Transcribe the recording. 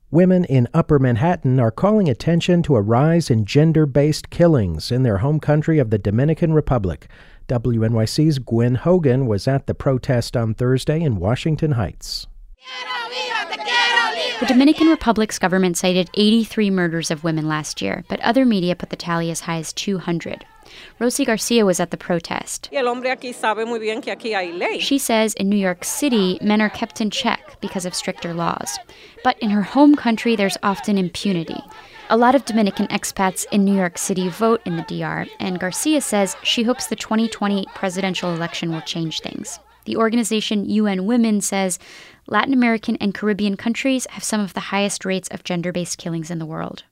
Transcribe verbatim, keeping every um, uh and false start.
Women in Upper Manhattan are calling attention to a rise in gender-based killings in their home country of the Dominican Republic. W N Y C's Gwen Hogan was at the protest on Thursday in Washington Heights. The Dominican Republic's government cited eighty-three murders of women last year, but other media put the tally as high as two hundred. Rosie Garcia was at the protest. She says in New York City, men are kept in check because of stricter laws. But in her home country, there's often impunity. A lot of Dominican expats in New York City vote in the D R, and Garcia says she hopes the twenty twenty presidential election will change things. The organization U N Women says Latin American and Caribbean countries have some of the highest rates of gender-based killings in the world.